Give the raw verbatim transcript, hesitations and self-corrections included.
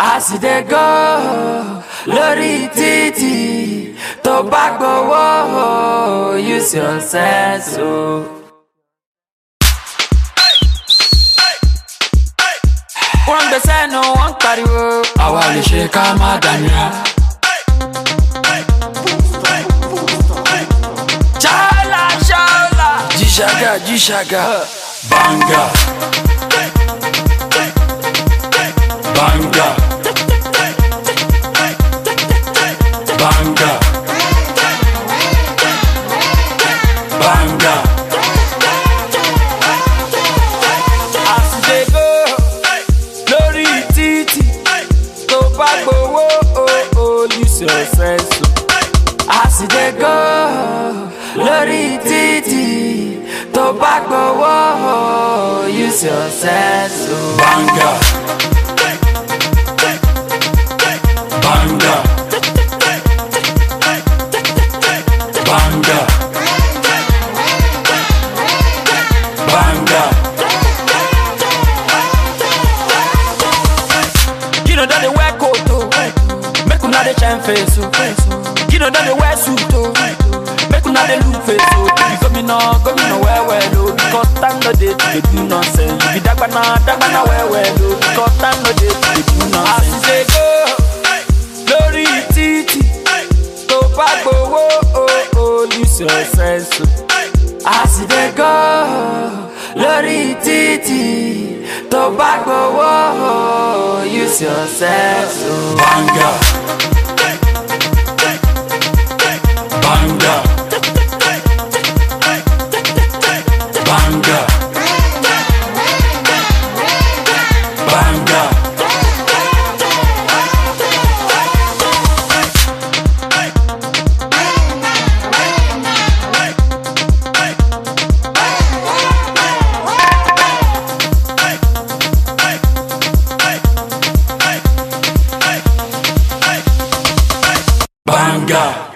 As they go, lórí títì, tó bá gbowó, use your sense. Wọ́n gbèsè nù, wọ́n pariwo, àwa lè ṣe ká má dànìyà. Ṣáàlà ṣáàlà, jíṣàgà jíṣàgà, banga. Banga, banga, banga. As they go, lórí títì, tó bá gbowó, oh oh, use your sense. As they go, lórí títì, tó bá gbowó, use your sense. Banga. Banga, banga, banga. You know that they wear coat, oh. Make una dey shine face, oh. You know that they wear suit, oh. Make una dey look face, oh. You go me no, go me no well well, oh. Because time no dey to do nonsense. You be dagbana, dagbana well well, oh. Because time no dey to do nonsense. As they go. Lórí títì, tó bá gbowó, oh oh, use your sense. As they go, lórí títì, tó bá gbowó, use your sense. Banga, banga, banga, banga. Banga.